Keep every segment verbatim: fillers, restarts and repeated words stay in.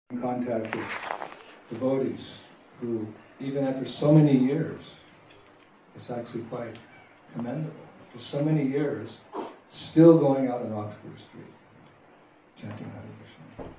in contact with devotees who, even after so many years, it's actually quite commendable. For so many years, still going out on Oxford Street, chanting Hare Krishna.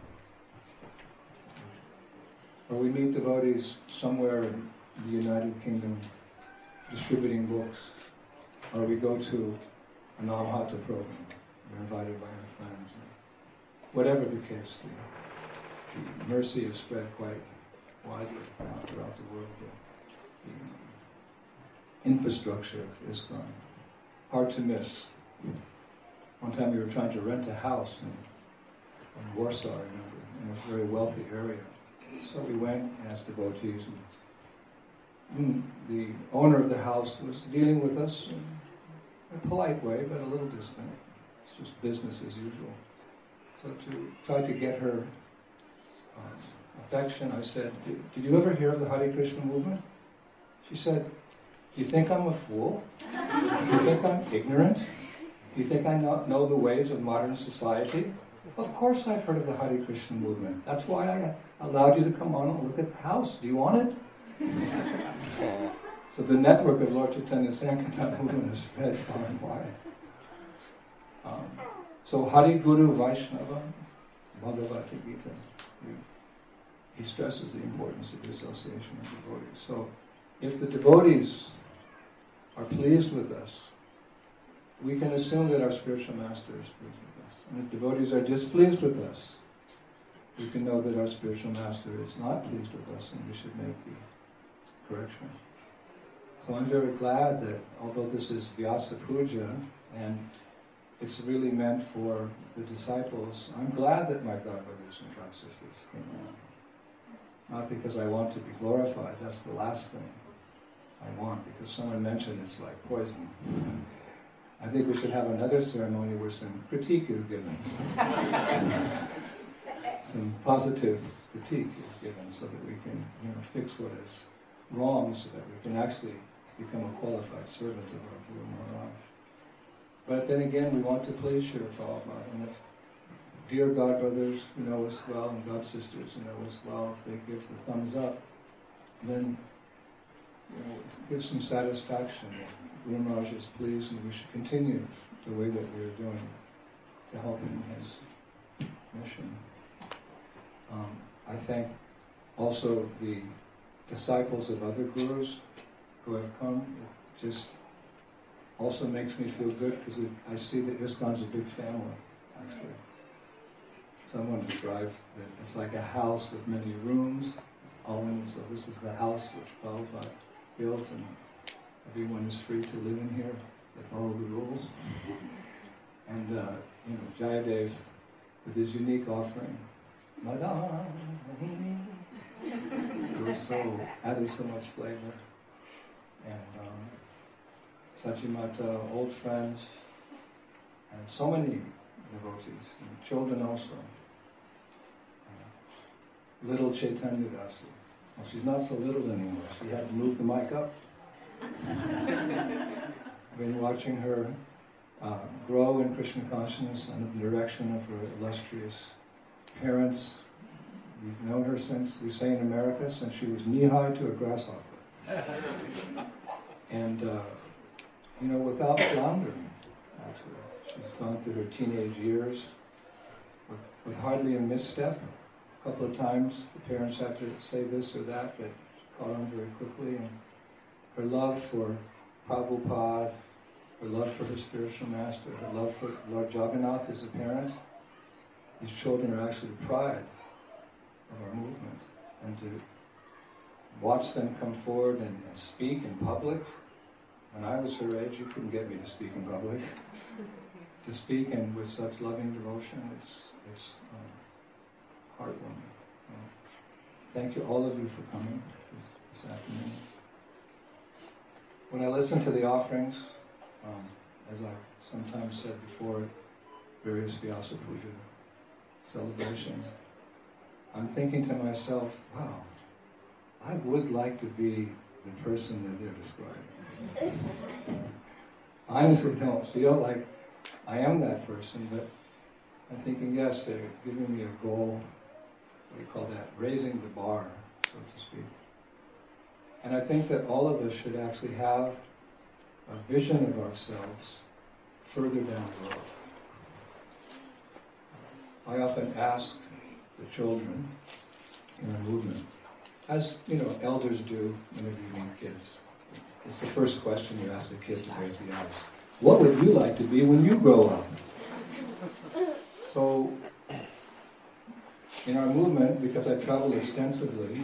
Or we meet devotees somewhere in the United Kingdom distributing books, or we go to a Namahata program. We're invited by our friends. Whatever the case, the, the mercy is spread quite widely now throughout the world. The, the infrastructure is gone. Hard to miss. One time we were trying to rent a house in, in Warsaw, I remember, in a very wealthy area. So we went and asked devotees, and the owner of the house was dealing with us in a polite way, but a little distant. It's just business as usual. So to try to get her um, affection, I said, did, did you ever hear of the Hare Krishna movement? She said, do you think I'm a fool? Do you think I'm ignorant? Do you think I not know the ways of modern society? Of course I've heard of the Hare Krishna movement. That's why I allowed you to come on and look at the house. Do you want it? So the network of Lord Chaitanya Sankirtan movement is spread far and wide. Um, so Hari Guru Vaishnava Bhagavata Gita, he stresses the importance of the association of devotees. So if the devotees are pleased with us, we can assume that our spiritual master is pleased with us. And if devotees are displeased with us, we can know that our spiritual master is not pleased with us and we should make the correction. So I'm very glad that, although this is Vyasa Puja, and it's really meant for the disciples, I'm glad that my godbrothers and godsisters came on. Not because I want to be glorified, that's the last thing I want, because someone mentioned it's like poison. I think we should have another ceremony where some critique is given. Some positive critique is given so that we can, you know, fix what is wrong so that we can actually become a qualified servant of our Guru Maharaj. But then again, we want to please Srila Prabhupada, and if dear godbrothers who know us well and godsisters who know us well, if they give the thumbs up, then, you know, it gives some satisfaction that Guru Maharaj is pleased and we should continue the way that we are doing to help him in his mission. Um, I thank also the disciples of other gurus who have come. It just also makes me feel good because I see that ISKCON's a big family, actually. Someone described that it's like a house with many rooms, all in, so this is the house which Prabhupada built, and everyone is free to live in here. They follow the rules. And, uh, you know, Jayadev, with his unique offering, Madam, it was so, added so much flavor. And um, Sachimata, old friends, and so many devotees, and children also. Uh, little Chaitanya Dasi. Well, she's not so little anymore. She had to move the mic up. I've been watching her uh, grow in Krishna consciousness under the direction of her illustrious parents. We've known her since, we say in America, since she was knee-high to a grasshopper. And, uh, you know, without floundering, actually. She's gone through her teenage years with, with hardly a misstep. A couple of times the parents had to say this or that, but she caught on very quickly. And her love for Prabhupada, her love for her spiritual master, her love for Lord Jagannath as a parent, these children are actually the pride of our movement. And to watch them come forward and, and speak in public. When I was her age, you couldn't get me to speak in public. To speak and with such loving devotion, it's, it's um, heartwarming. So, thank you, all of you, for coming this, this afternoon. When I listen to the offerings, um, as I sometimes said before, various Vyasa Puja celebrations, I'm thinking to myself, wow, I would like to be the person that they're describing. I honestly don't feel like I am that person, but I'm thinking, yes, they're giving me a goal what do you call that, raising the bar, so to speak. And I think that all of us should actually have a vision of ourselves further down the road. I often ask the children in our movement, as you know, elders do whenever you meet kids. It's the first question you ask the kids to break the ice. What would you like to be when you grow up? So, in our movement, because I travel extensively,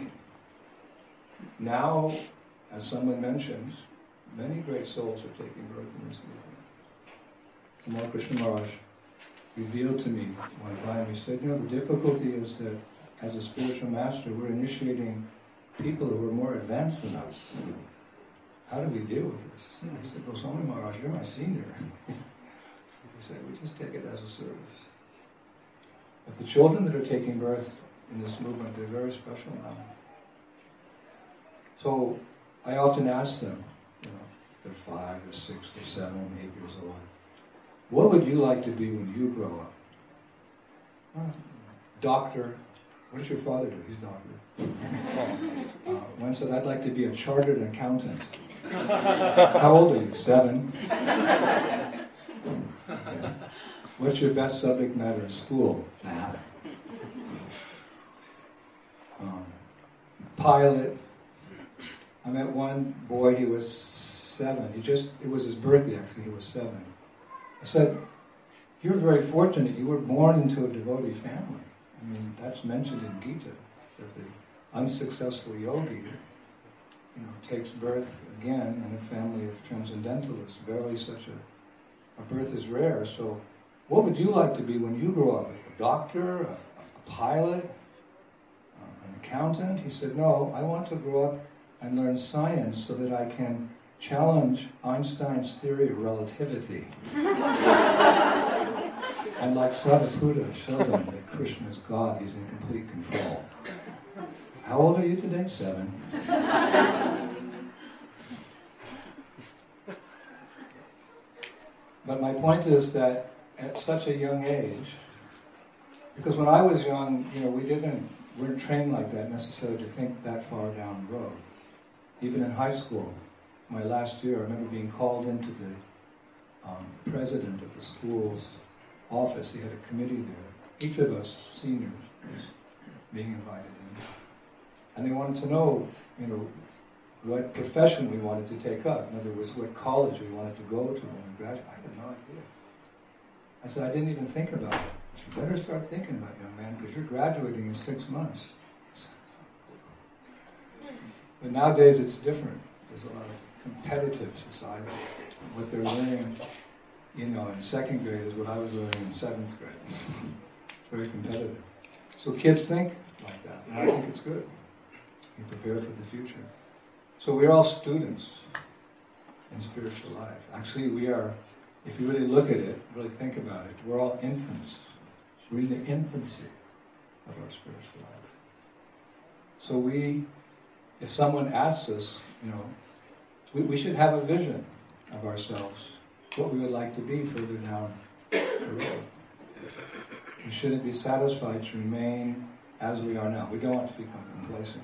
now, as someone mentioned, many great souls are taking birth in this movement. Tamal Krishna Maharaj revealed to me one time, he said, you know, the difficulty is that as a spiritual master, we're initiating people who are more advanced than us. How do we deal with this? I said, Goswami Maharaj, you're my senior. He said, we just take it as a service. But the children that are taking birth in this movement, they're very special now. So I often ask them, you know, they're five, they're six, they're seven, eight years old. What would you like to be when you grow up? Uh, doctor. What does your father do? He's a doctor. Uh, one said, I'd like to be a chartered accountant. How old are you? Seven. Yeah. What's your best subject matter in school? Math. Um, pilot. I met one boy, he was seven. He just, it was his birthday actually, he was seven. I said, you're very fortunate, you were born into a devotee family. I mean, that's mentioned in Gita, that the unsuccessful yogi, you know, takes birth again in a family of transcendentalists. Barely such a, a birth is rare. So, what would you like to be when you grow up? A doctor, a, a pilot, uh, an accountant? He said, no, I want to grow up and learn science so that I can challenge Einstein's theory of relativity. And like Sadhaputta, show them that Krishna is God, he's in complete control. How old are you today? Seven. But my point is that at such a young age, because when I was young, you know, we didn't, weren't trained like that necessarily to think that far down the road. Even in high school, my last year, I remember being called into the um, president of the school's office. He had a committee there. Each of us, seniors, was being invited in. And they wanted to know, you know, what profession we wanted to take up. In other words, what college we wanted to go to when we graduated. I had no idea. I said, I didn't even think about it. You better start thinking about it, young man, because you're graduating in six months. But nowadays it's different. There's a lot of competitive society. What they're learning, you know, in second grade is what I was learning in seventh grade. It's very competitive. So kids think like that, and I think it's good. You prepare for the future. So we're all students in spiritual life. Actually, we are, if you really look at it, really think about it, we're all infants. We're in the infancy of our spiritual life. So we, if someone asks us, you know, we, we should have a vision of ourselves, what we would like to be further down the road. We shouldn't be satisfied to remain as we are now. We don't want to become complacent.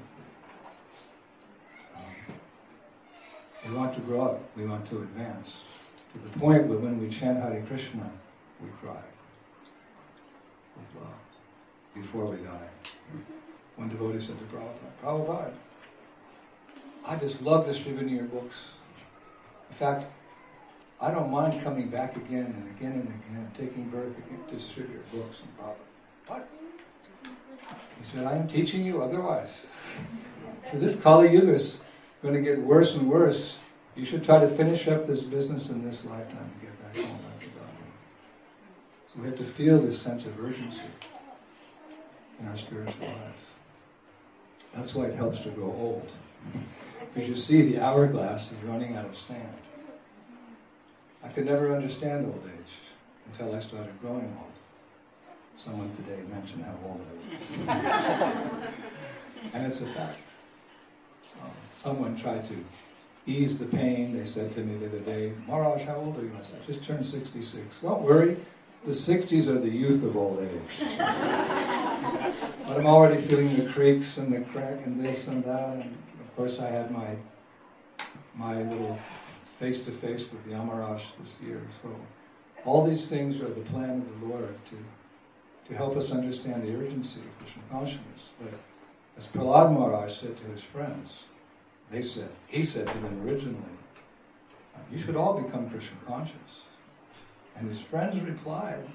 Um, we want to grow up. We want to advance. To the point where when we chant Hare Krishna, we cry with love before we die. One devotee said to Prabhupada, Prabhupada, I just love distributing your books. In fact, I don't mind coming back again and again and again, taking birth again to distribute your books. And Prabhupada, what? He said, I am teaching you otherwise. So this Kali Yuga is going to get worse and worse. You should try to finish up this business in this lifetime and get back home after God. So we have to feel this sense of urgency in our spiritual lives. That's why it helps to grow old. Because you see the hourglass is running out of sand. I could never understand old age until I started growing old. Someone today mentioned how old I was. And it's a fact. Um, someone tried to ease the pain. They said to me the other day, Maharaj, how old are you? I said, I just turned sixty-six. Don't worry, The sixties are the youth of old age. But I'm already feeling the creaks and the crack and this and that. And of course I had my my little face-to-face with Yamaraj this year. So all these things are the plan of the Lord to, to help us understand the urgency of Krishna consciousness. But as Prahlad Maharaj said to his friends, they said, he said to them originally, you should all become Krishna conscious. And his friends replied,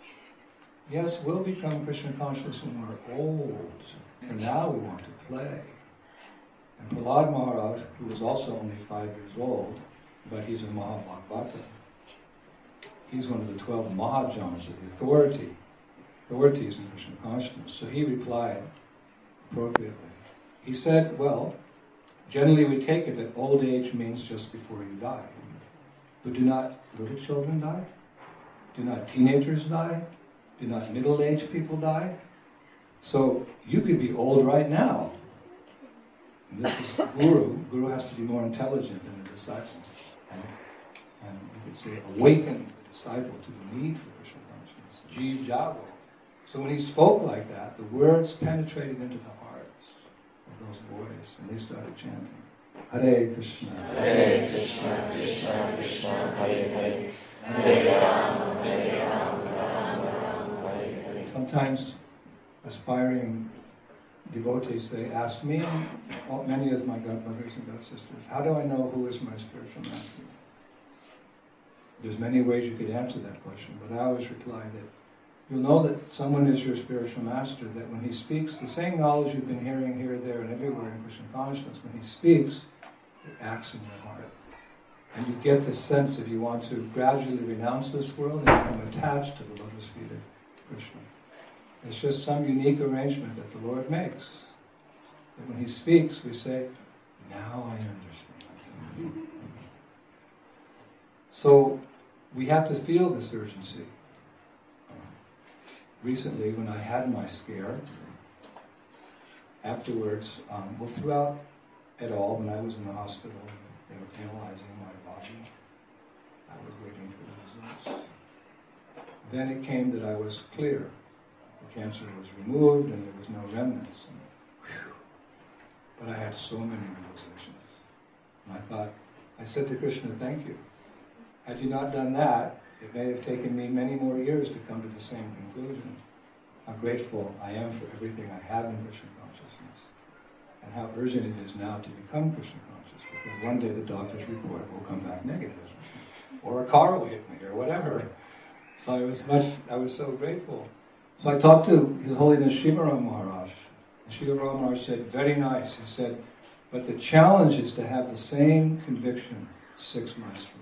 yes, we'll become Krishna conscious when we're old. And now we want to play. And Prahlad Maharaj, who was also only five years old, but he's a Mahabhagavata, he's one of the twelve Mahajans, of the authority, authorities in Krishna consciousness. So he replied appropriately. He said, well, generally we take it that old age means just before you die. But do not little children die? Do not teenagers die? Do not middle-aged people die? So you could be old right now. And this is Guru. Guru has to be more intelligent than the disciple. And, and you could say awaken the disciple to the need for Krishna consciousness. Jeev Javo. So when he spoke like that, the words penetrated into the hearts of those boys, and they started chanting, Hare Krishna, Hare Krishna, Krishna Krishna, Hare Hare, Hare Rama, Hare Rama, Rama Rama, Hare Hare. Sometimes aspiring devotees, they ask me, and many of my godbrothers and godsisters, how do I know who is my spiritual master? There's many ways you could answer that question, but I always reply that you'll know that someone is your spiritual master, that when he speaks, the same knowledge you've been hearing here, there, and everywhere in Krishna consciousness, when he speaks, it acts in your heart. And you get the sense if you want to gradually renounce this world and become attached to the lotus feet of Krishna. It's just some unique arrangement that the Lord makes. That when he speaks, we say, now I understand. So we have to feel this urgency. Recently, when I had my scare, afterwards, um, well, throughout it all, when I was in the hospital, they were analyzing my body. I was waiting for the results. Then it came that I was clear. The cancer was removed and there was no remnants. And, whew, but I had so many realizations. And I thought, I said to Krishna, thank you. Had you not done that, it may have taken me many more years to come to the same conclusion. How grateful I am for everything I have in Krishna consciousness. And how urgent it is now to become Krishna conscious. Because one day the doctor's report will come back negative. Or a car will hit me, or whatever. So I was much, I was so grateful. So I talked to His Holiness Shivaram Maharaj. And Shivaram Maharaj said, very nice. He said, but the challenge is to have the same conviction six months from now.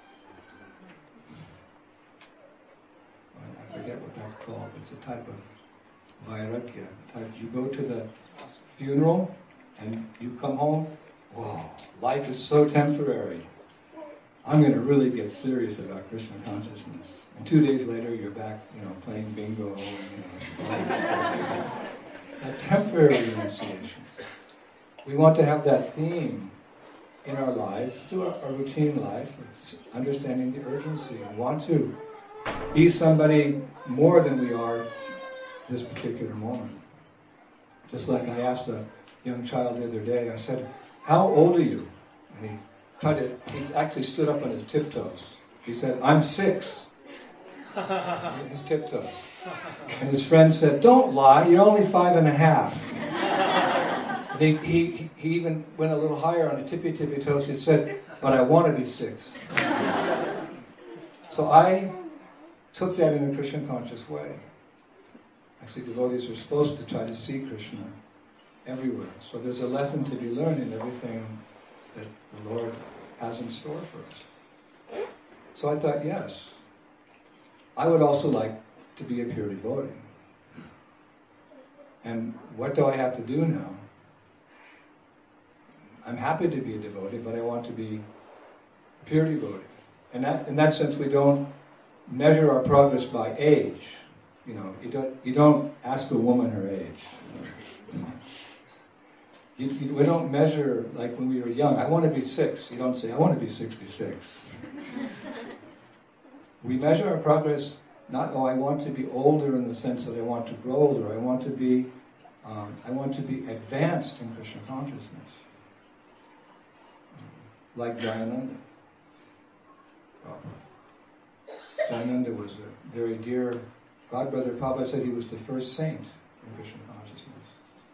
I forget what that's called. It's a type of vairagya. Type. You go to the funeral and you come home, whoa, life is so temporary. I'm going to really get serious about Krishna consciousness. And two days later, you're back, you know, playing bingo. And, you know, a temporary initiation. We want to have that theme in our life, to our, our routine life, understanding the urgency, and want to be somebody more than we are this particular moment. Just like I asked a young child the other day, I said, how old are you? And he tried to, he actually stood up on his tiptoes. He said, I'm six. His tiptoes. And his friend said, don't lie, you're only five and a half. And he, he, he even went a little higher on the tippy tippy toes. He said, but I want to be six. So I took that in a Krishna conscious way. Actually, devotees are supposed to try to see Krishna everywhere. So there's a lesson to be learned in everything that the Lord has in store for us. So I thought, yes, I would also like to be a pure devotee. And what do I have to do now? I'm happy to be a devotee, but I want to be a pure devotee. And that, in that sense, we don't measure our progress by age. You know, you don't, you don't ask a woman her age. You, you, we don't measure like when we were young. I want to be six. You don't say, I want to be sixty-six. We measure our progress not, oh, I want to be older in the sense that I want to grow older. I want to be, um, I want to be advanced in Krishna consciousness, like Jayananda. Jayananda was a very dear godbrother. Prabhupada said he was the first saint in Krishna consciousness.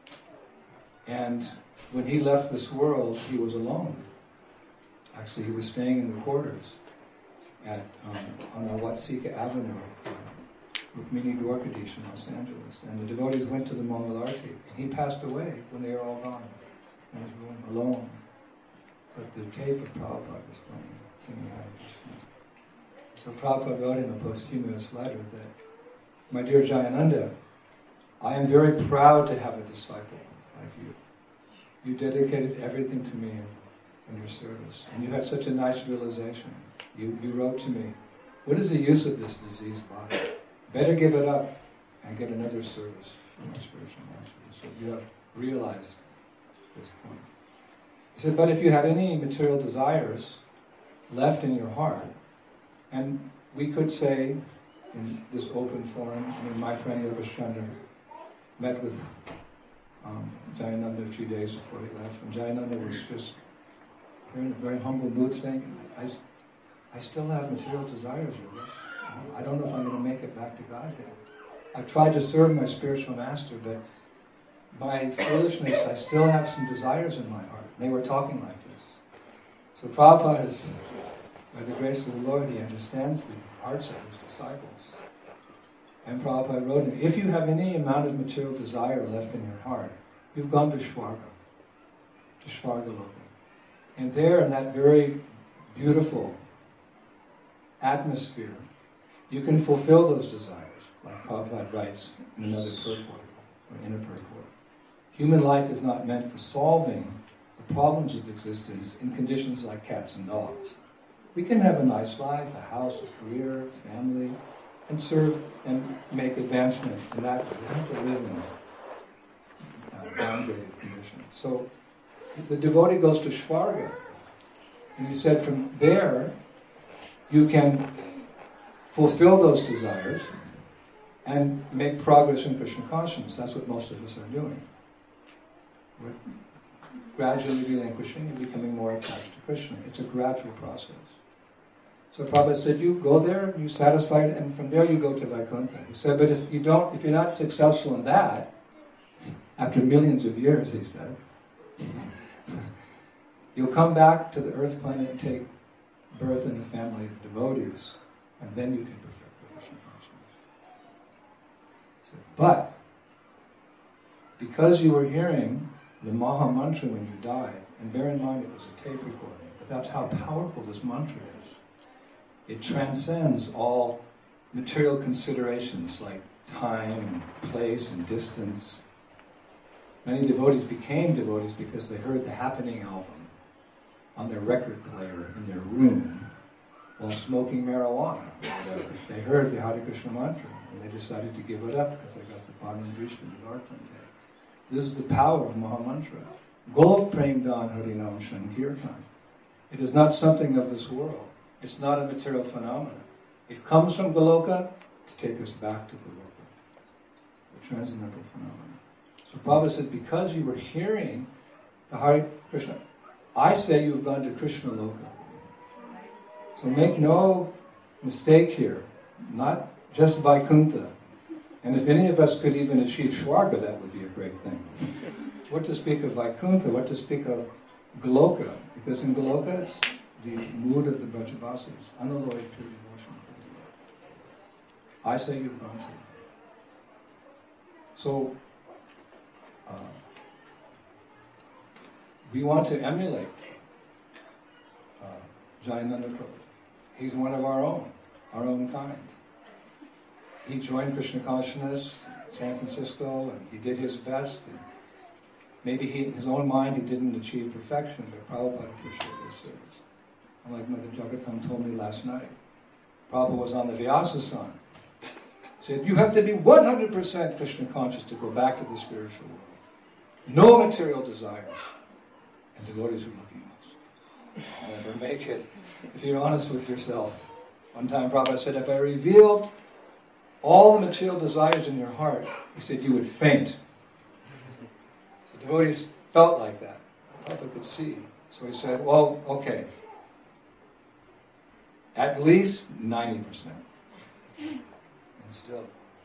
And when he left this world, he was alone. Actually, he was staying in the quarters at um, on Watsika Avenue, uh, with Mini Dwarkadish in Los Angeles. And the devotees went to the Mangalarti. And he passed away when they were all gone in his room, alone. But the tape of Prabhupada was playing, singing Hare Krishna. So Prabhupada wrote in a posthumous letter that, my dear Jayananda, I am very proud to have a disciple like you. You dedicated everything to me in, in your service. And you had such a nice realization. You, you wrote to me, what is the use of this diseased body? Better give it up and get another service from my spiritual master. So you have realized this point. He said, but if you had any material desires left in your heart, and we could say, in this open forum, I mean, my friend Yogesh Chandra met with um, Jayananda a few days before he left, and Jayananda was just in a very humble mood saying, I, I still have material desires, Yogesh. I don't know if I'm going to make it back to Godhead. I've tried to serve my spiritual master, but by foolishness, I still have some desires in my heart. And they were talking like this. So Prabhupada is, by the grace of the Lord, he understands the hearts of his disciples. And Prabhupada wrote him, if you have any amount of material desire left in your heart, you've gone to Shvarga, to Shvargaloka. And there, in that very beautiful atmosphere, you can fulfill those desires, like Prabhupada writes in another purport, or inner purport. Human life is not meant for solving the problems of existence in conditions like cats and dogs. We can have a nice life, a house, a career, family, and serve and make advancement in that way. We don't have to live in uh, downgraded conditions. So the devotee goes to Shvarga, and he said from there you can fulfill those desires and make progress in Krishna consciousness. That's what most of us are doing. We're gradually relinquishing and becoming more attached to Krishna. It's a gradual process. So Prabhupada said, you go there, you satisfy it, and from there you go to Vaikuntha. He said, but if you don't, if you're not successful in that, after millions of years, he said, you'll come back to the earth planet and take birth in a family of devotees, and then you can perfect the Krishna consciousness. He said, but because you were hearing the Maha Mantra when you died, and bear in mind it was a tape recording, but that's how powerful this mantra is. It transcends all material considerations like time and place and distance. Many devotees became devotees because they heard the Happening album on their record player in their room while smoking marijuana. They heard the Hare Krishna mantra and they decided to give it up because they got the Bhagwan Drishta and the Arthan. This is the power of Maha Mantra. Golok Prem Dan Harinam Shankirtan. It is not something of this world. It's not a material phenomenon. It comes from Goloka to take us back to Goloka, the transcendental phenomenon. So Prabhupada said, because you were hearing the Hare Krishna, I say you've gone to Krishna Loka. So make no mistake here, not just Vaikuntha. And if any of us could even achieve Shvarga, that would be a great thing. What to speak of Vaikuntha, what to speak of Goloka, because in Goloka it's the mood of the Brajavasis, unalloyed pure devotion. I say you've gone to. So, uh, we want to emulate uh, Jayananda Prabhu. He's one of our own, our own kind. He joined Krishna Consciousness in San Francisco, and he did his best. And maybe he, in his own mind, he didn't achieve perfection, but Prabhupada appreciated his service. And like Mother Jagatam told me last night, Prabhupada was on the Vyasa-san. He said, you have to be one hundred percent Krishna conscious to go back to the spiritual world. No material desires. And devotees are looking at us. I'll never make it. If you're honest with yourself. One time Prabhupada said, if I revealed all the material desires in your heart, he said you would faint. So devotees felt like that. Prabhupada could see. So he said, well, okay, at least ninety percent. And still.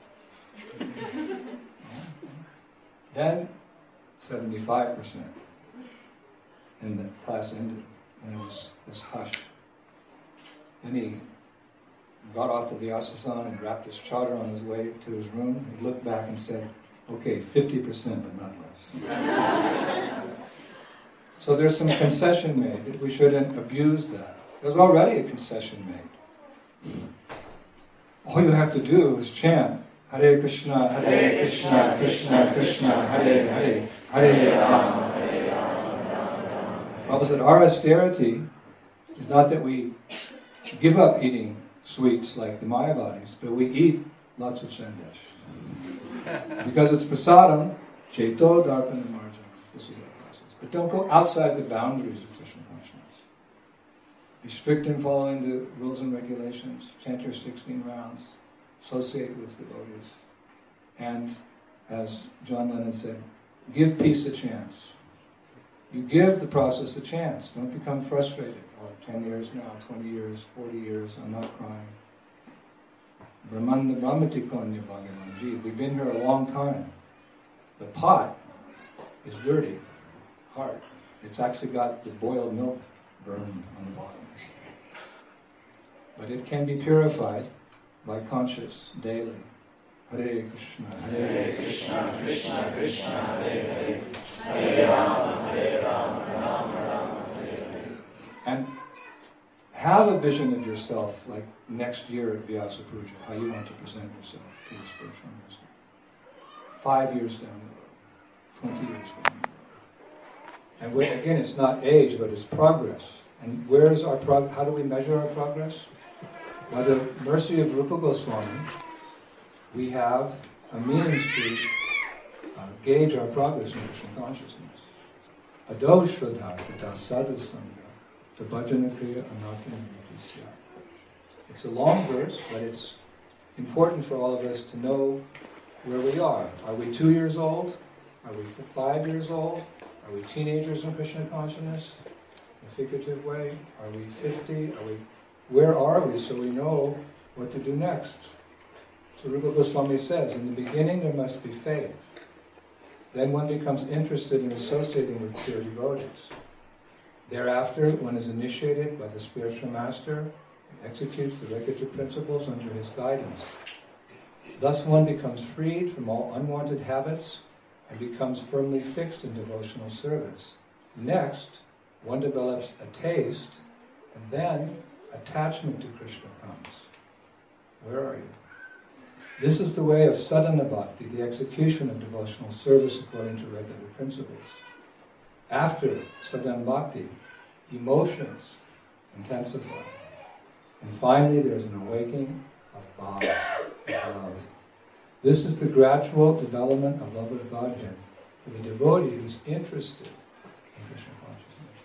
Then seventy-five percent. And the class ended. And it was this hush. Then he got off the Vyasasana and wrapped his chadar on his way to his room. He looked back and said, okay, fifty percent, but not less. So there's some concession made, that we shouldn't abuse that. There's already a concession made. All you have to do is chant, Hare Krishna, Hare Krishna, Krishna Krishna, Hare Hare, Hare Rama, Hare Rama. Prabhupada said, our austerity is not that we give up eating sweets like the Mayavadis, but we eat lots of sandesh. Because it's prasadam, cheto, darpana, marjana. This is our process. But don't go outside the boundaries of Krishna consciousness. Be strict in following the rules and regulations, chant your sixteen rounds, associate with devotees. And as John Lennon said, give peace a chance. You give the process a chance. Don't become frustrated. Oh, ten years now, twenty years, forty years, I'm not crying. Brahmanda Brahmati Konya Bhagavan. Gee, we've been here a long time. The pot is dirty, hard. It's actually got the boiled milk burned on the bottom. But it can be purified by conscious, daily. Hare Krishna, Hare Krishna, Krishna Krishna, Hare Hare, Hare Rama, Hare Rama, Rama Rama, Hare Hare. And have a vision of yourself, like next year at Vyasa Puja, how you want to present yourself to the spiritual master. Five years down the road, twenty years down the road. And we, again, it's not age, but it's progress. And where is our prog? How do we measure our progress? By the mercy of Rupa Goswami, we have a means to uh, gauge our progress in Krishna consciousness. Ado Shraddha, Tata Sadhu Sangha, the Bhajana Kriya Anatma Nitya. It's a long verse, but it's important for all of us to know where we are. Are we two years old? Are we five years old? Are we teenagers in Krishna consciousness? In a figurative way? Are we fifty? Are we? Where are we so we know what to do next? So Rupa Goswami says, in the beginning there must be faith. Then one becomes interested in associating with pure devotees. Thereafter, one is initiated by the spiritual master and executes the regulative principles under his guidance. Thus one becomes freed from all unwanted habits and becomes firmly fixed in devotional service. Next, one develops a taste, and then attachment to Krishna comes. Where are you? This is the way of sadhana bhakti, the execution of devotional service according to regular principles. After sadhana bhakti, emotions intensify. And finally there's an awakening of bhava, of love. This is the gradual development of love of Godhead for the devotee who's interested in Krishna consciousness.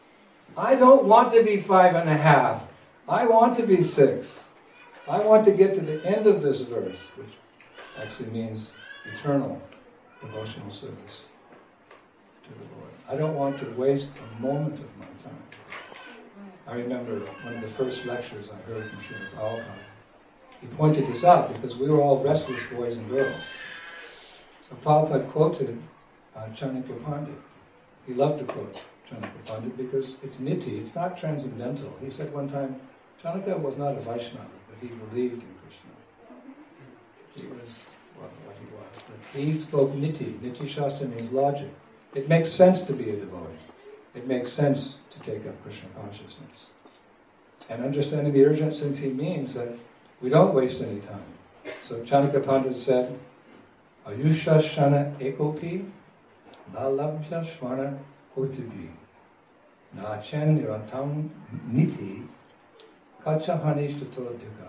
I don't want to be five and a half. I want to be six. I want to get to the end of this verse, which actually means eternal devotional service to the Lord. I don't want to waste a moment of my time. I remember one of the first lectures I heard from Srila Prabhupada. He pointed this out because we were all restless boys and girls. So Prabhupada quoted uh, Chanakya Pandit. He loved to quote Chanakya Pandit because it's niti, it's not transcendental. He said one time, Chanakya was not a Vaishnava, but he believed in Krishna. He was what, what he was. But he spoke niti. Niti Shastra means logic. It makes sense to be a devotee. It makes sense to take up Krishna consciousness. And understanding the urgency means that we don't waste any time. So Chanakya Pandit said, Ayusha Shana Ekopi, Na Labhya Shvana Kotibi, Na Chen Niratam Niti, Kacha Hanishtatodhika.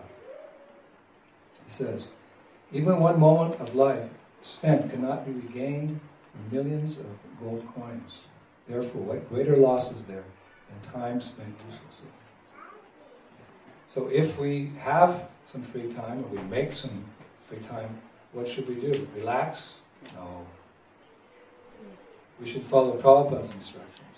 He says, even one moment of life spent cannot be regained from millions of gold coins. Therefore, what greater loss is there than time spent uselessly? So if we have some free time, or we make some free time, what should we do? Relax? No. We should follow Prabhupada's instructions.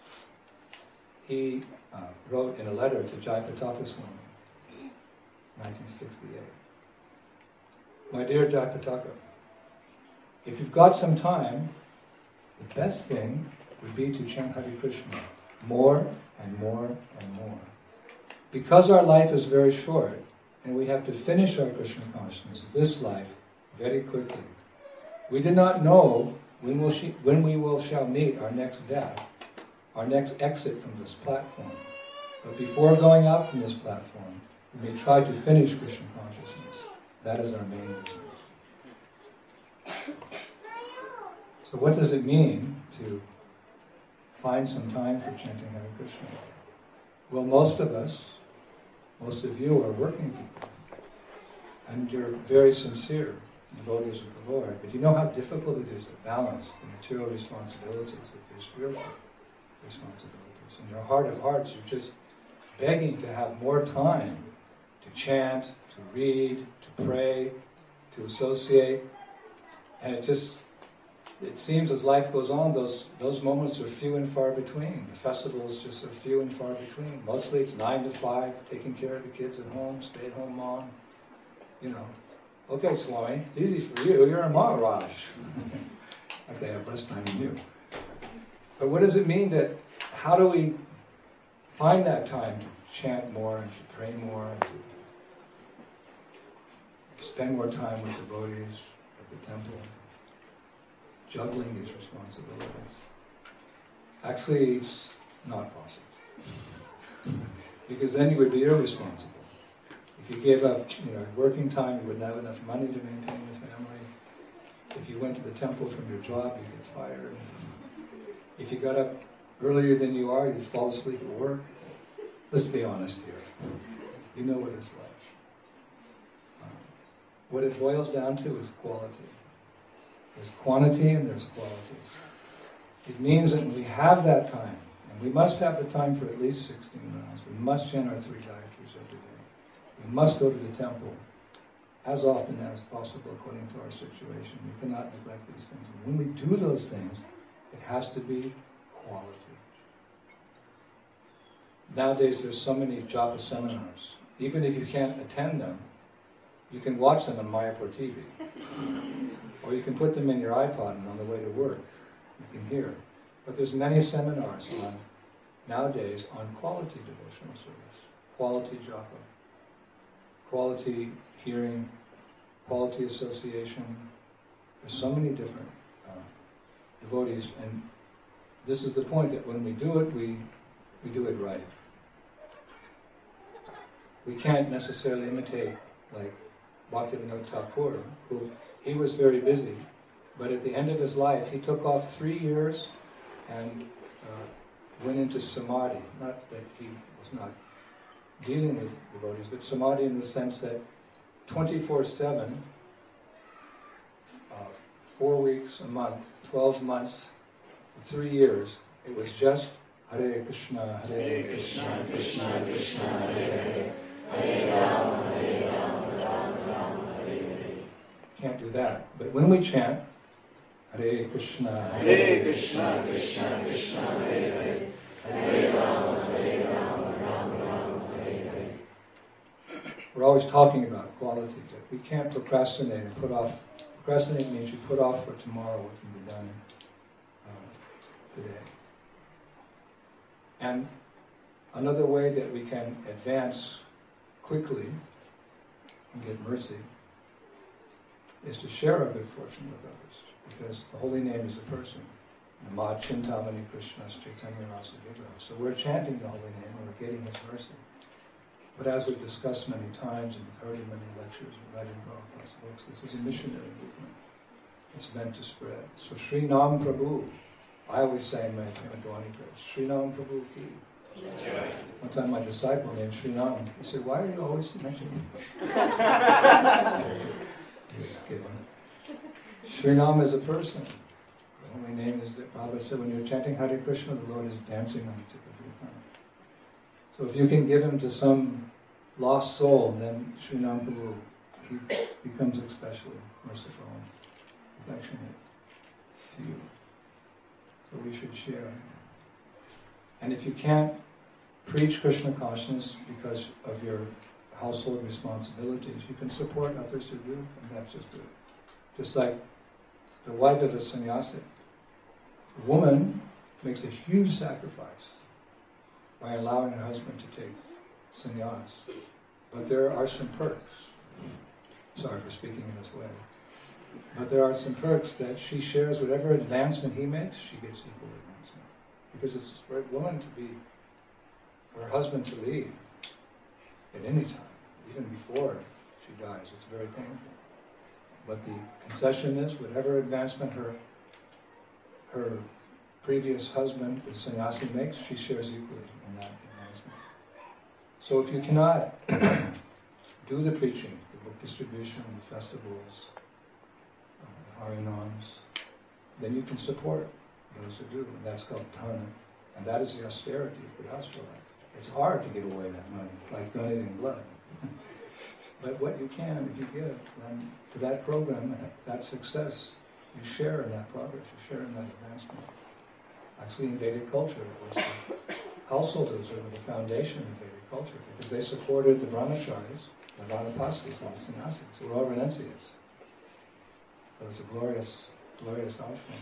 He uh, wrote in a letter to Jayapataka Swami, nineteen sixty-eight. My dear Jayapataka, if you've got some time, the best thing would be to chant Hare Krishna more and more and more. Because our life is very short, and we have to finish our Krishna consciousness, this life, very quickly. We do not know when, we'll sh- when we will shall meet our next death, our next exit from this platform. But before going out from this platform, we may try to finish Krishna consciousness. That is our main business. So what does it mean to find some time for chanting Hare Krishna? Well, most of us, most of you are working people. And you're very sincere devotees of the Lord. But you know how difficult it is to balance the material responsibilities with your spiritual responsibilities. In your heart of hearts, you're just begging to have more time to chant, to read, to pray, to associate. And it just, it seems as life goes on, those those moments are few and far between. The festivals just are few and far between. Mostly it's nine to five, taking care of the kids at home, stay-at-home mom. You know, okay, Swami, it's easy for you. You're a Maharaj. I say I have less time than you. But what does it mean that, how do we find that time to chant more and to pray more and to spend more time with devotees at the temple, juggling these responsibilities? Actually, it's not possible. Because then you would be irresponsible. If you gave up, you know, working time, you wouldn't have enough money to maintain the family. If you went to the temple from your job, you'd get fired. If you got up earlier than you are, you'd fall asleep at work. Let's be honest here. You know what it's like. Um, what it boils down to is quality. There's quantity and there's quality. It means that we have that time, and we must have the time for at least sixteen rounds. We must chant our three gayatris every day. We must go to the temple as often as possible according to our situation. We cannot neglect these things. And when we do those things, it has to be quality. Nowadays there's so many japa seminars. Even if you can't attend them, you can watch them on Mayapur T V. Or you can put them in your iPod and on the way to work. You can hear. But there's many seminars on, nowadays, on quality devotional service. Quality japa. Quality hearing. Quality association. There's so many different uh, devotees. And this is the point, that when we do it, we, we do it right. We can't necessarily imitate, like, Bhaktivinoda Thakur, who he was very busy, but at the end of his life, he took off three years and uh, went into samadhi. Not that he was not dealing with devotees, but samadhi in the sense that twenty-four seven, uh, four weeks, a month, twelve months, three years, it was just Hare Krishna, Hare Krishna, Krishna Krishna, Hare Hare, Hare Rama, Hare Rama, Rama Rama, Hare Hare. Can't do that. But when we chant Hare Krishna, Hare Krishna, Krishna Krishna, Hare Hare, Hare Rama, Hare Rama, Rama Rama, Hare Hare. We're always talking about quality, that we can't procrastinate and put off. Procrastinate means you put off for tomorrow what can be done uh, today. And another way that we can advance quickly and get mercy is to share our good fortune with others, because the holy name is a person. Namad Chintamani Krishna Chaitanya Rasa Vigraha. So we're chanting the holy name and we're getting his mercy. But as we've discussed many times and we've heard in many lectures and read in Prabhupada's books, this is a missionary movement. It's meant to spread. So Sri Nam Prabhu, I always say in my Dwani prayers, Sri Nam Prabhu ki. Yeah. One time my disciple named Sri Nam, he said, why are you always mentioning me? He was given. Sri Nam is a person. The holy name is, Prabhupada said, when you're chanting Hare Krishna, the Lord is dancing on the tip of your tongue. So if you can give him to some lost soul, then Sri Nam Prabhu he becomes especially merciful and affectionate to you. So we should share. And if you can't preach Krishna consciousness because of your household responsibilities, you can support others who do, and that's just good. Just like the wife of a sannyasi. The woman makes a huge sacrifice by allowing her husband to take sannyas. But there are some perks. Sorry for speaking in this way. But there are some perks that she shares whatever advancement he makes, she gets equal advancement. Because it's for a woman to be, for her husband to leave at any time, even before she dies, it's very painful. But the concession is, whatever advancement her her previous husband, the sannyasi, makes, she shares equally in that advancement. So if you cannot do the preaching, the book distribution, the festivals, uh, the harinams, then you can support those who do, and that's called dana. And that is the austerity of Grihastha life. It's hard to give away that money. It's like donating blood. But what you can, if you give then to that program, that success, you share in that progress, you share in that advancement. Actually, in Vedic culture, it was the householders were the foundation of Vedic culture because they supported the brahmacharis, the vanapastis, and the sannyasis, who were all renunciates. So it's a glorious, glorious ashram.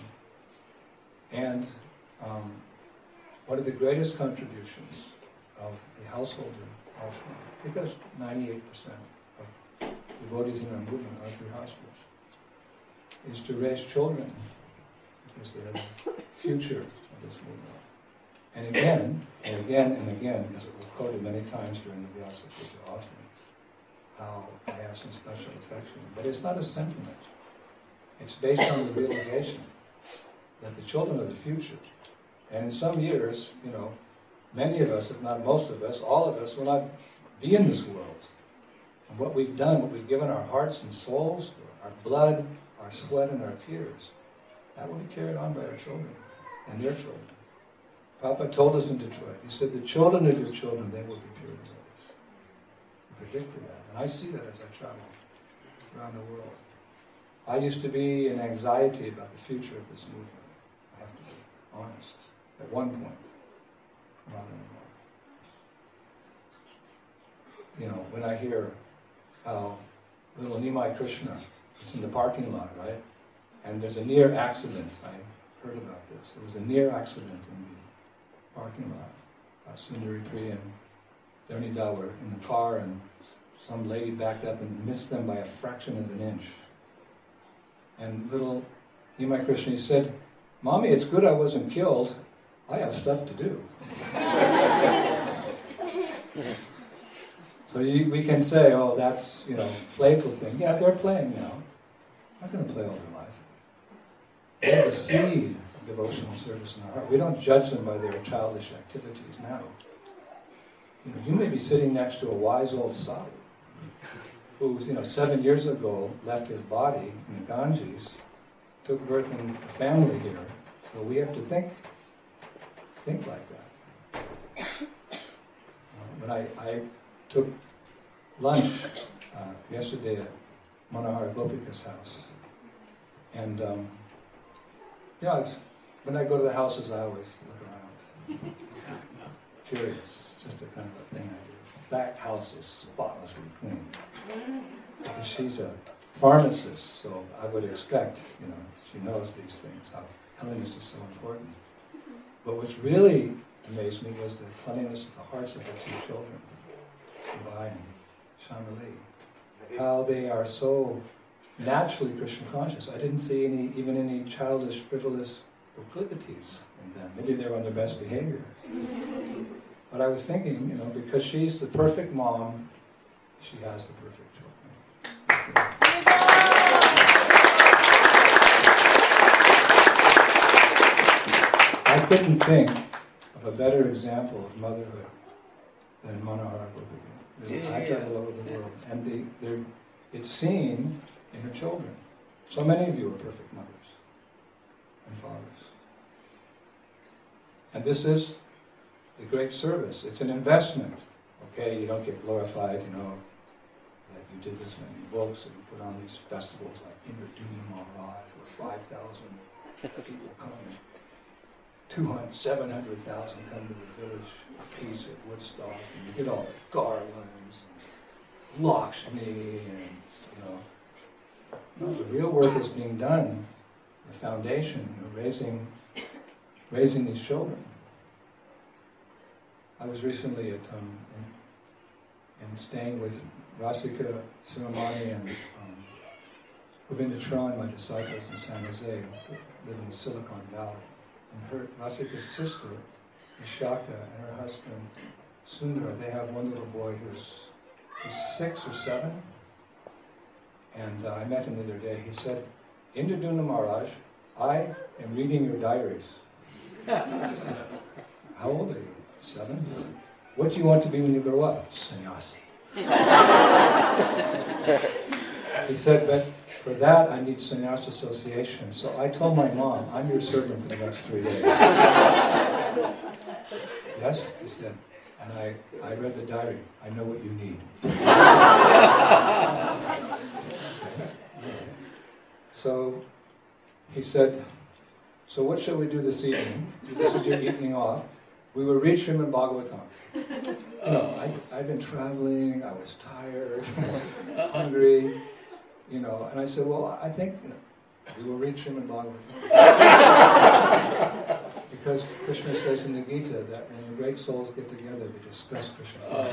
And um, one of the greatest contributions of the householder ashram, because ninety-eight percent of devotees in our movement are grihasthas, is to raise children, because they are the future of this movement. And again, and again, and again, because it was quoted many times during the Vyasa Puja offerings, how I have some special affection. But it's not a sentiment. It's based on the realization that the children are the future. And in some years, you know, many of us, if not most of us, all of us will not be in this world. And what we've done, what we've given our hearts and souls, our blood, our sweat and our tears, that will be carried on by our children and their children. Papa told us in Detroit, he said, the children of your children, they will be pure devotees. He predicted that. And I see that as I travel around the world. I used to be in anxiety about the future of this movement. I have to be honest. At one point. Not anymore. You know, when I hear how little Nimai Krishna is in the parking lot, right? And there's a near accident. I heard about this. There was a near accident in the parking lot. Uh, Sundari Priya and Dharnida were in the car and some lady backed up and missed them by a fraction of an inch. And little Nimai Krishna, he said, Mommy, it's good I wasn't killed. I have stuff to do. So you, we can say, oh, that's, you know, playful thing. Yeah, they're playing now. I'm not going to play all their life. They have a seed of devotional service in their heart. We don't judge them by their childish activities now. You know, you may be sitting next to a wise old sadhu who, you know, seven years ago left his body in the Ganges, took birth in a family here. So we have to think, think like that. Uh, when I, I took lunch uh, yesterday at Manohara Gopika's house, and um, yeah, it's, when I go to the houses, I always look around. Curious, it's just a kind of a thing I do. That house is spotlessly clean. Because she's a pharmacist, so I would expect, you know, she knows these things, how cleanliness is so important. But what's really amazed me was the cleanliness of the hearts of her two children, Shibai and Shamali. How they are so naturally Krishna conscious. I didn't see any, even any childish, frivolous proclivities in them. Maybe they're on their best behavior. But I was thinking, you know, because she's the perfect mom, she has the perfect children. I couldn't think of a better example of motherhood than Manohara Gopika. I travel over the world, and the, they're, it's seen in her children. So many of you are perfect mothers and fathers. And this is the great service. It's an investment. Okay, you don't get glorified, you know, that you did this many books and you put on these festivals like Indraduna Maharaj, where five thousand people come, two hundred, seven hundred thousand come to the village of peace at Woodstock, and you get all the garlands and Lakshmi, and you know. No, the real work is being done, the foundation, you know, raising, raising these children. I was recently at um, in, in staying with Rasika Siramani and um, Govinda Charan, my disciples in San Jose, who live in the Silicon Valley. And her Rasika's sister, Vishaka, and her husband, Sundar, they have one little boy who's, who's six or seven. And uh, I met him the other day. He said, Indraduna Maharaj, I am reading your diaries. How old are you? Seven? What do you want to be when you grow up? Sannyasi. He said, but for that I need sannyas association. So I told my mom, I'm your servant for the next three days. Yes, he said. And I, I read the diary. I know what you need. So he said, so what shall we do this evening? This is your evening off. We will read Srimad Bhagavatam. You know, I, I've been traveling, I was tired, I was hungry, you know, and I said, well, I think, you know, we will read Srimad Bhagavatam. Because Krishna says in the Gita that when the great souls get together, they discuss Krishna. Oh.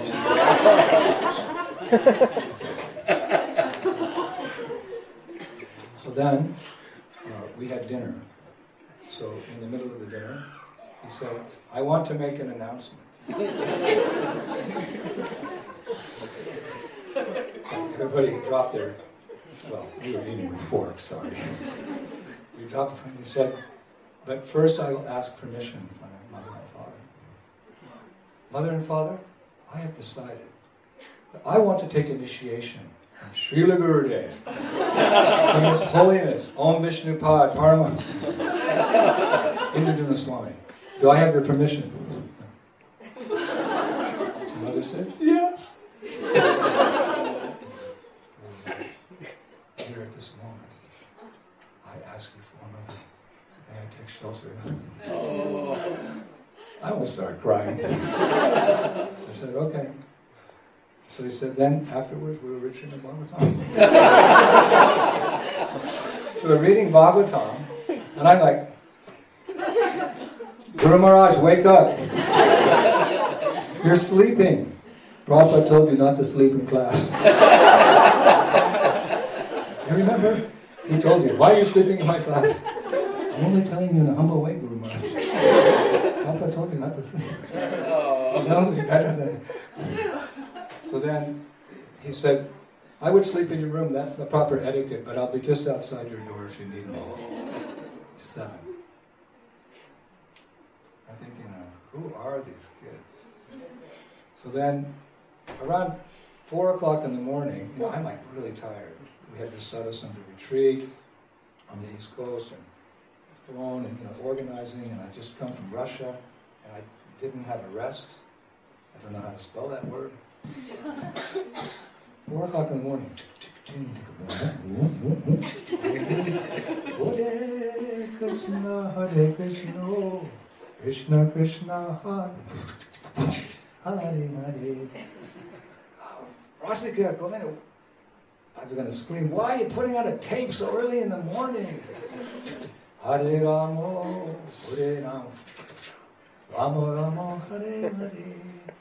So then, uh, we had dinner. So in the middle of the dinner, he said, I want to make an announcement. So everybody dropped their, well, we were eating with forks, sorry. We dropped, and he said, but first I will ask permission from my mother and father. Mother and father, I have decided that I want to take initiation from Srila Gurudev, from His Holiness, Om Vishnu Pad Paramahansa, Indraduna Swami. Do I have your permission? So mother said, yes. Here at this moment, I ask you for mother. May I take shelter? Oh. I almost started crying. I said, okay. So he said, then afterwards we were reading the Bhagavatam. So we're reading Bhagavatam, and I'm like, Guru Maharaj, wake up. You're sleeping. Prabhupada told you not to sleep in class. You remember? He told you, why are you sleeping in my class? I'm only telling you in a humble way, Guru Maharaj. Prabhupada told me not to sleep. He knows you better than... So then he said, I would sleep in your room, that's the proper etiquette, but I'll be just outside your door if you need me. Seven. I'm thinking, uh, who are these kids? So then, around four o'clock in the morning, you know, I'm like really tired. We had this Sadhusanga retreat on the East Coast, and flown and you know, organizing, and I just come from Russia, and I didn't have a rest. I don't know how to spell that word. Four o'clock in the morning. Hare Krishna, Hare Krishna, Krishna Krishna, Hare Hare. Rasika, go in. I was going to scream, why are you putting out a tape so early in the morning? Hare Ramo, Hare Ramo, Ramo Ramo, Hare Hare,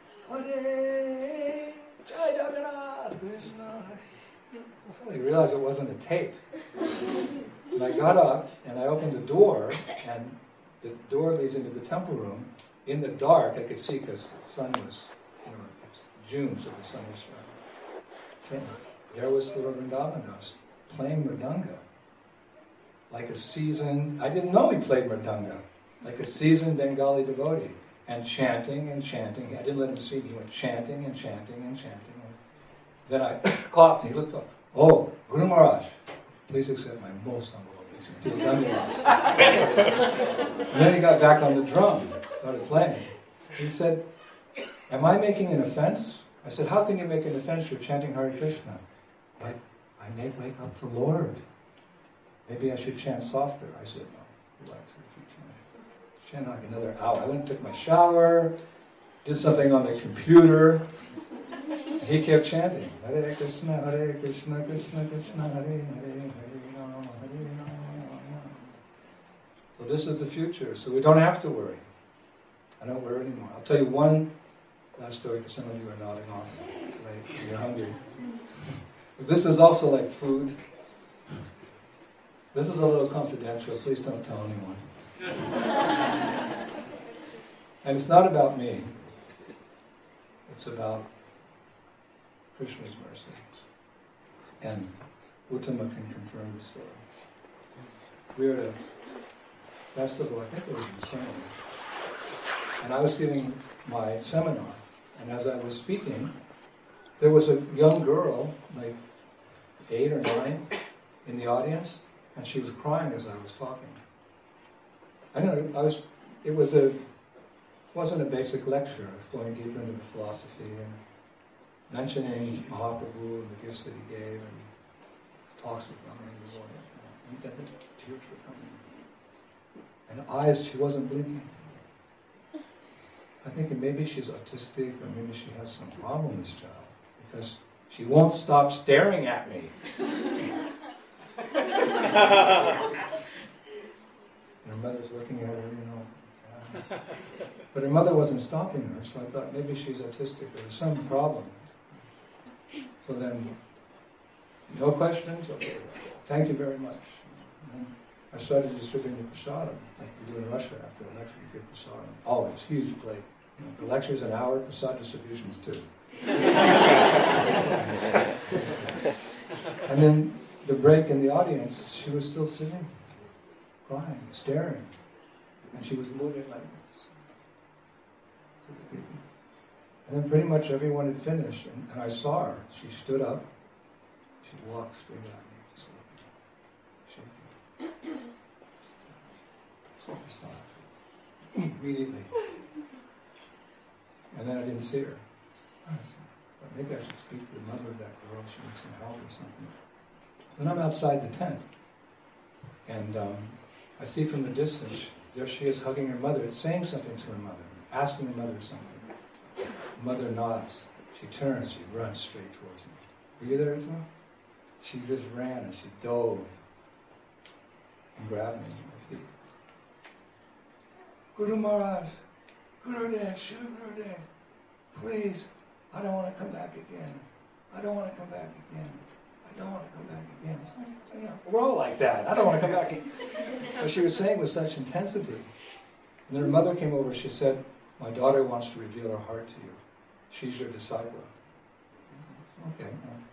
Hare Jai Jagannath, Krishna. I suddenly realized it wasn't a tape. And I got up and I opened the door, and the door leads into the temple room. In the dark, I could see because the sun was, you know, it's June, so the sun was shining. There was the Vrindavan Das playing mridanga, like a seasoned, I didn't know he played mridanga, like a seasoned Bengali devotee, and chanting and chanting. I didn't let him see me. He went chanting and chanting and chanting. And then I coughed and he looked up. Oh, Guru Maharaj, please accept my most humble obeisance. And then he got back on the drum, started playing. He said, am I making an offense I said, how can you make an offense? You're chanting Hare Krishna. But I may wake up the Lord. Maybe I should chant softer. I said, no, relax. Chant like another hour. I went and took my shower, did something on the computer. He kept chanting, Hare Krishna, Hare Krishna, Krishna Krishna, Hare Hare, Hare Rama, Hare Rama. So this is the future, so we don't have to worry. I don't worry anymore. I'll tell you one last story, because some of you are nodding off. It's late, you're hungry. But this is also like food. This is a little confidential, please don't tell anyone. And it's not about me. It's about Krishna's mercy. And Uttama can confirm the story. We were at a festival, I think it was in Spain, and I was giving my seminar. And as I was speaking, there was a young girl, like eight or nine, in the audience, and she was crying as I was talking. I know I was. It was a. wasn't a basic lecture. I was going deeper into the philosophy and mentioning Mahaprabhu and the gifts that he gave and his talks with Rama and the Lord. And then the tears were coming. And eyes, she wasn't blinking. I think maybe she's autistic or maybe she has some problem, this child, because she won't stop staring at me. Her mother's looking at her, you know. Uh, but her mother wasn't stopping her, so I thought maybe she's autistic or there's some problem. So then, no questions? Okay. Thank you very much. And I started distributing the prasadam, like we do in Russia after a lecture, you give prasadam. Always, huge plate. You know, the lecture's an hour, prasad distribution's two. And then the break in the audience, she was still sitting, crying, staring. And she was moving like this to the people. And then pretty much everyone had finished, and, and I saw her. She stood up, she walked straight at me, just like shaking. So I saw her immediately. And then I didn't see her. I said, well, maybe I should speak to the mother of that girl, she needs some help or something. So then I'm outside the tent, and um, I see from the distance, there she is hugging her mother, it's saying something to her mother, asking her mother something. The mother nods, she turns, she runs straight towards me. Were you there, Isma? She just ran and she dove and grabbed me in my feet. Guru Maharaj, Gurudev, Shri Gurudev, please, I don't want to come back again. I don't want to come back again. I don't want to come back again. So, you know, we're all like that. I don't want to come back again. What she was saying with such intensity. And then her mother came over, she said, my daughter wants to reveal her heart to you. She's your disciple. Okay.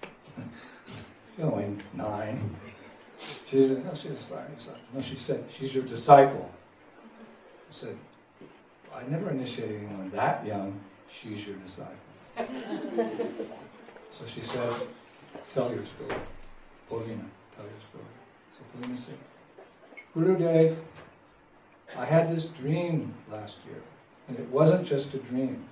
She's only nine. She said, no, she's fine. No, she said, she's your disciple. I said, I never initiated anyone that young. She's your disciple. So she said, tell your story. Paulina, tell your story. So Paulina said, Gurudev, I had this dream last year. And it wasn't just a dream.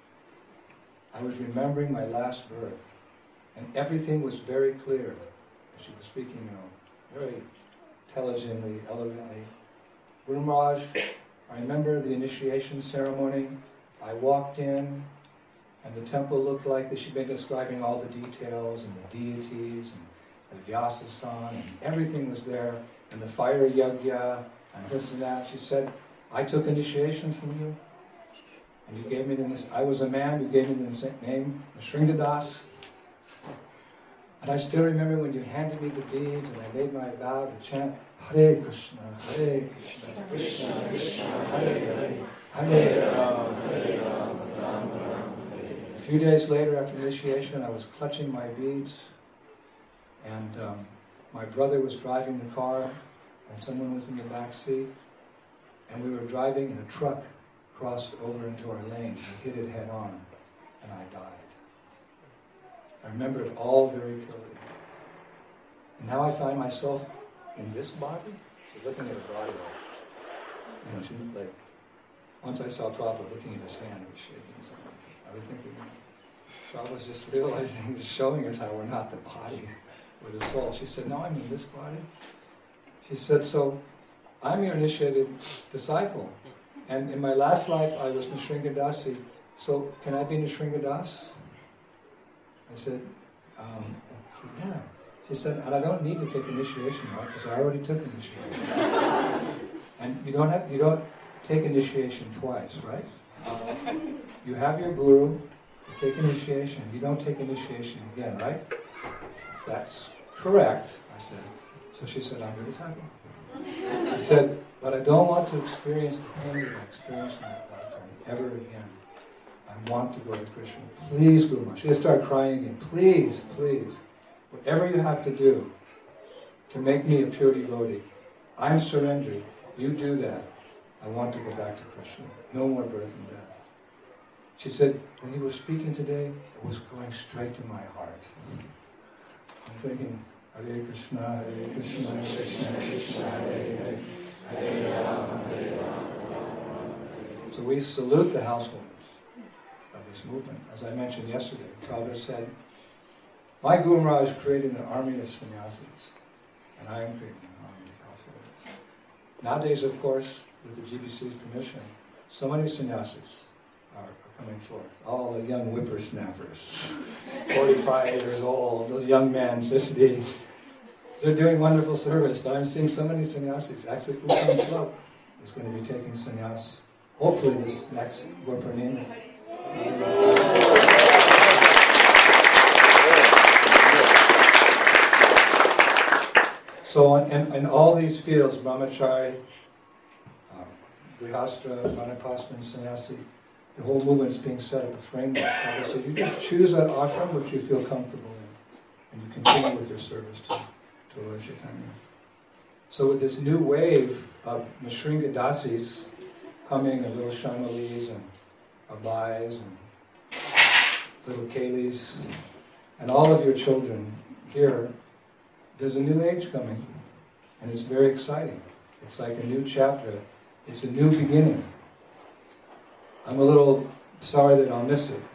I was remembering my last birth. And everything was very clear. She was speaking, you know, very intelligently, elegantly. Guru Maharaj, I remember the initiation ceremony. I walked in, and the temple looked like that. She'd been describing all the details and the deities and the Vyasa-san, and everything was there, and the fire yagya, and this and that. She said, I took initiation from you, and you gave me the, I was a man, you gave me the name, Shringadas. And I still remember when you handed me the beads, and I made my vow to chant, Hare Krishna, Hare Krishna, Krishna Krishna, Hare Hare, Hare Rama, Hare Rama, Rama Rama, Hare. A few days later after initiation, I was clutching my beads, and um, my brother was driving the car, and someone was in the back seat, and we were driving, and a truck crossed over into our lane. We hit it head on, and I died. I remember it all very clearly. And now I find myself in this body. She's looking at her body. You know, she's like, once I saw Prabhupada looking at his hand, he was shaking something. I was thinking, Shah was just realizing, just showing us how we're not the body, we're the soul. She said, no, I'm in this body. She said, so I'm your initiated disciple. And in my last life, I was Nrsingadasi. So can I be Nrsingadas? I said, um, yeah. She said, and I don't need to take initiation, right? Because I already took initiation. And you don't have, you don't take initiation twice, right? Uh, you have your guru, you take initiation. You don't take initiation again, right? That's correct, I said. So she said, I'm your disciple. I said, but I don't want to experience the pain that I experienced in that lifetime ever again. I want to go to Krishna. Please, Guru Maharaj. She just started crying again. Please, please. Whatever you have to do to make me a pure devotee, I'm surrendered. You do that. I want to go back to Krishna. No more birth and death. She said, when you were speaking today, it was going straight to my heart. I'm thinking, Hare Krishna, Hare Krishna, Krishna Krishna, Hare Hare, Hare Rama, Hare Rama. So we salute the householders of this movement. As I mentioned yesterday, Prabhupada said, my Guru Maharaj created an army of sannyasis, and I am creating an army of householders. Nowadays, of course, with the G B C's permission, so many sannyasis are, are coming forth. All the young whippersnappers, forty-five years old, those young men, fifty. They're doing wonderful service. I'm seeing so many sannyasis. Actually, Uttam Shlok is going to be taking sannyas, hopefully this next Gurpurnima. So in, in all these fields, brahmachari, uh, grihastra, vanapastra, and sannyasi, the whole movement is being set up a framework. So you just choose that ashram which you feel comfortable in, and you continue with your service to, to Lord Chaitanya. So with this new wave of Nrsinga-dasis coming, and little Shamalis and Abhais and little Kailis, and all of your children here, there's a new age coming, and it's very exciting. It's like a new chapter. It's a new beginning. I'm a little sorry that I'll miss it.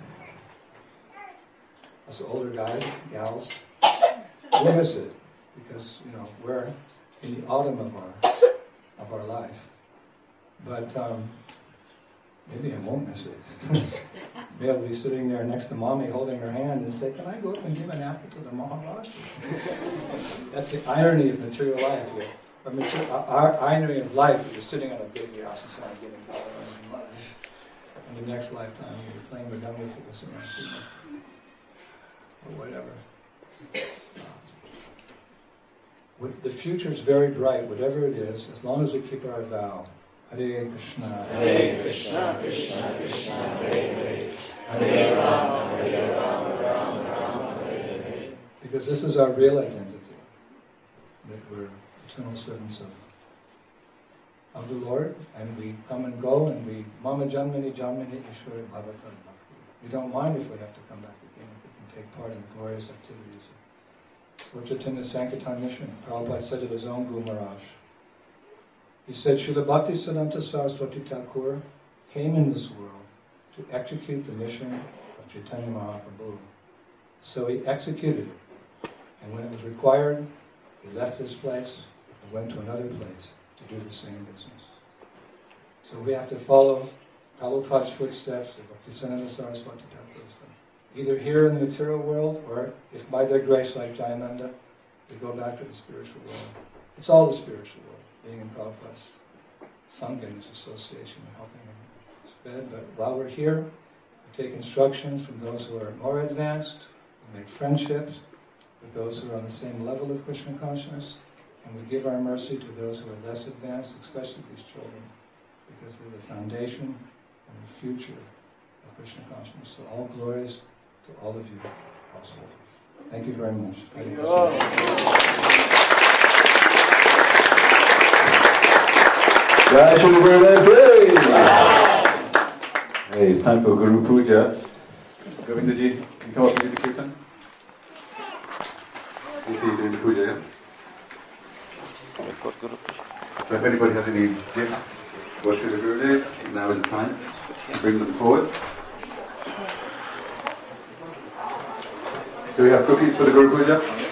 Us older guys, gals, we'll miss it because, you know, we're in the autumn of our of our life. But um, maybe I won't miss it. Maybe I'll be sitting there next to Mommy holding her hand and say, can I go up and give an apple to the Maharaj? That's the irony of material life here. Or material, our irony of life is you're sitting on a big yasasana giving flowers and love. In the next lifetime you'll be playing Madhumma with the Summa or whatever. The future is very bright, whatever it is, as long as we keep our vow. Hare Krishna, Hare Krishna, Krishna Krishna, Hare Hare, Hare Rama, Hare Rama, Rama Rama, Hare Hare. Because this is our real identity, that we're eternal servants of, of the Lord, and we come and go, and we Mama Janmani Janmani Ishwara Bhavatam Bhakti. We don't mind if we have to come back again, if we can take part in the glorious activities of Lord Chaitanya's Sankirtan mission. Prabhupada said of his own Guru Maharaj, he said, Srila Bhaktisiddhanta Saraswati Thakur came in this world to execute the mission of Chaitanya Mahaprabhu. So he executed it. And when it was required, he left this place and went to another place to do the same business. So we have to follow Prabhupada's footsteps, the Bhaktisiddhanta Saraswati Thakur. Either here in the material world, or if by their grace, like Jayananda, we go back to the spiritual world. It's all the spiritual world. Being in Prabhupada's Sangha, his association, and helping him spread. But while we're here, we take instructions from those who are more advanced, we make friendships with those who are on the same level of Krishna consciousness, and we give our mercy to those who are less advanced, especially these children, because they're the foundation and the future of Krishna consciousness. So all glories to all of you householders. Thank you very much. Hare Krishna. Jai Shri Gurudev. Hey, it's time for Guru Puja. Govindaji, can you come up and do the kirtan? You see you doing the puja, yeah? So if anybody has any gifts for Shri Gurudev, now is the time. Bring them forward. Do we have cookies for the Guru Puja?